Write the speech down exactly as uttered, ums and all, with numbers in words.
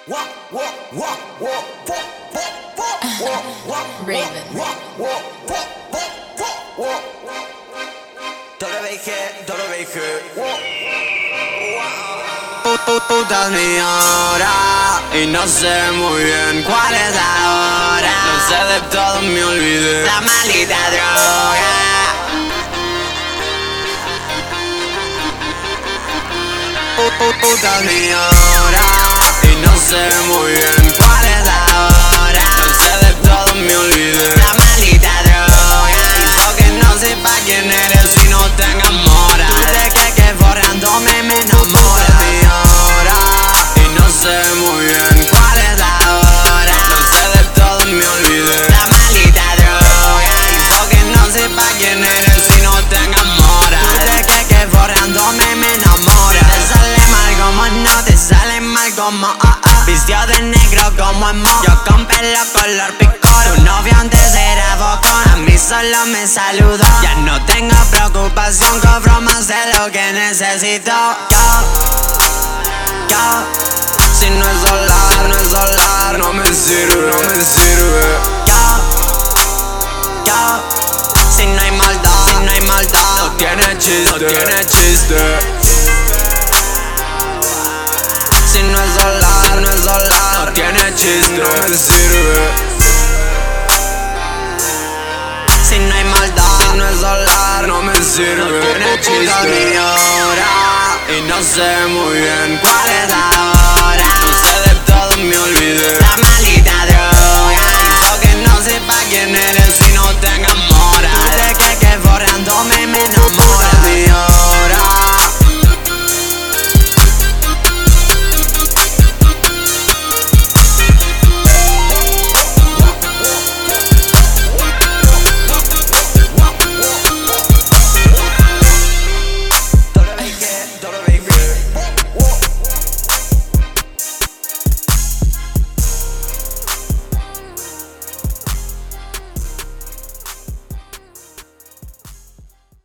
Raven. Puta es mi hora y no sé muy bien cuál es la hora. No sé de todo, me olvidé la maldita droga. Puta es mi hora y no sé muy bien cuál es la hora. No sé de todo, me olvidé la maldita droga. Hizo que no sepa quién eres si no te enamoras. Tú te crees que borrándome me enamora. No sé muy bien cuál es la hora. No sé de todo, me olvidé la maldita droga. Hizo que no sepa quién eres si no te enamoras. Tú te crees que borrándome me enamora. Te sale mal como no, te sale mal como oh, oh. Vistió de negro como emo, yo con pelo color picor. Tu novio antes era bocón, a mí solo me saludó. Ya no tengo preocupación, cobro más de lo que necesito. Yo, yo Si no es solar, no es solar, no me sirve, no me sirve. Yo, yo, si no hay maldad, si no hay maldad, no tiene chiste, no tiene chiste. Si no es solar, no es solar, no tiene chiste, no me sirve. Si no hay maldad, si no es solar, no me sirve, no tiene chiste. Mi hora y no sé muy bien cuál es la hora.